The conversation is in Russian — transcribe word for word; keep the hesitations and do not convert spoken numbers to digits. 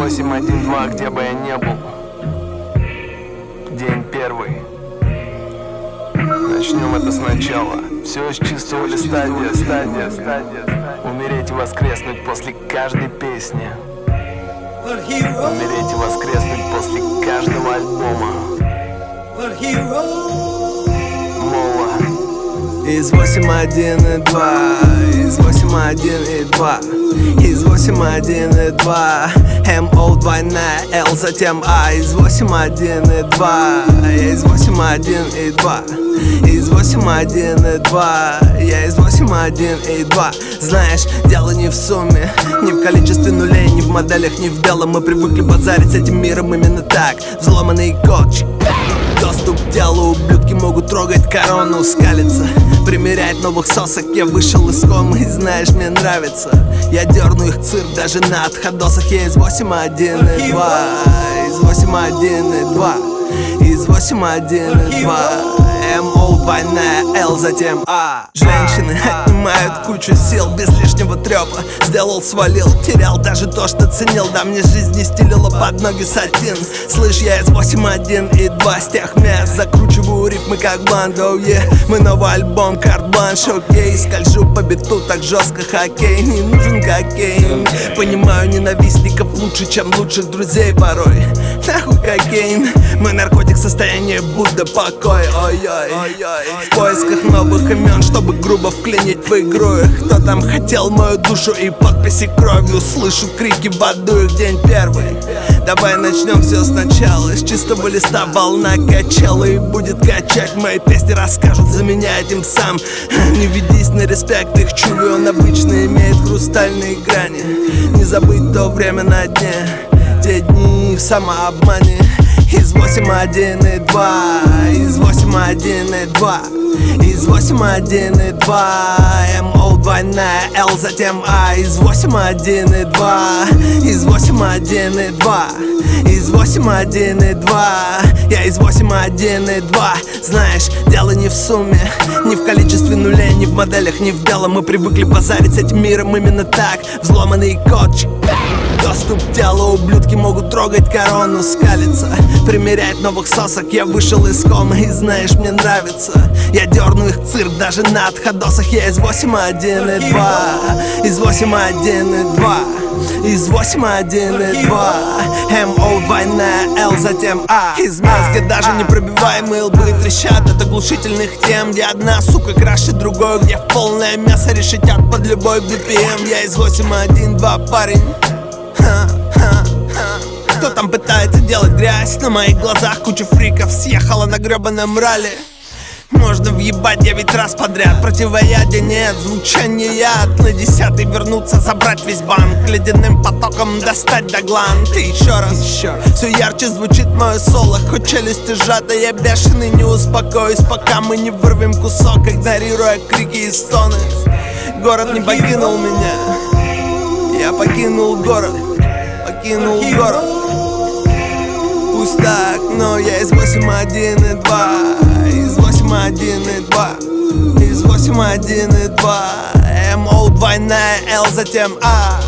восемь один два, где бы я не был. День первый. Начнем это сначала. Все с чистого листа, стадия, стадия, стадия. Умереть и воскреснуть после каждой песни. Умереть и воскреснуть после каждого альбома. Мола. Из восемь один и два, из восемь один и два, из восемь один и два, эм о двойная Л, затем А. Из восемь один и два, из восемь один и два, из восемь один и два, я из восемь один и два. Знаешь, дело не в сумме, не в количестве нулей, не в моделях, не в белом. Мы привыкли базарить с этим миром именно так. Взломанный кодчик, доступ к телу, ублюдки могут трогать корону, скалиться, примерять новых сосок. Я вышел из комы, и знаешь, мне нравится. Я дерну их цирк даже на отходосах. Я из восемь один и два, из восемь один и два, из восемь один и два, эм о двойная Л, затем А. Женщины отнимают кучу сил без лишнего трёпа. Сделал, свалил, терял даже то, что ценил. Да мне жизнь не стелила под ноги сатин. Слышь, я из восемь один и два, с тех мест закручиваю рифмы как банда, oh yeah. Мы новый альбом, карт-бланш, окей. Скольжу по биту так жестко, хоккей. Не нужен кокейн. Понимаю ненавистников лучше, чем лучших друзей порой. Нахуй кокейн. Мы наркотик, состояние Будда, покой, ой-ой. В поисках новых имен, чтобы грубо вклинить в игру их. Кто там хотел мою душу и подписи кровью? Слышу крики в аду, их день первый. Давай начнем все сначала. С чистого листа волна качала и будет качать. Мои песни расскажут за меня этим сам. Не ведись на респект, их чую, он обычно имеет хрустальные грани. Не забыть то время на дне, те дни в самообмане. Из восемь один и два, из восемь один и два, из восемь один и два, эм о двойная Л, затем А. Из восемь один и два, из восемь один и два, из восемь один и два, я из восемь один и два. Знаешь, дело не в сумме, не в количестве нулей, не в моделях, не в белом. Мы привыкли базарить с этим миром именно так. Взломанный кодчик, доступ к телу, ублюдки могут трогать корону, скалиться, примерять новых сосок. Я вышел из комы, и знаешь, мне нравится. Я дерну их цирк даже на отходосах. Я из восемь один и два, из восемь один и два, из восемь один и два, эм о двойная Л, затем А. Из мест, где даже непробиваемые лбы трещат от оглушительных тем, где одна сука краше другой, где в полное мясо решетят под любой би пи эм. Я из восемь один два, парень. Кто там пытается делать грязь? На моих глазах куча фриков съехала на гребаном ралли. Можно въебать девять раз подряд, противоядия нет, звучание яд. На десятый вернуться, забрать весь банк, ледяным потоком достать до гланд. И еще раз, еще раз. Все ярче звучит мое соло, хоть челюсти сжаты, я бешеный, не успокоюсь, пока мы не вырвем кусок, игнорируя крики и стоны. Город не покинул меня, я покинул город, покинул город. Пусть так, но я из восемь один и два, из восемь один и два, из восемь один и два, эм о двойная Л, затем А.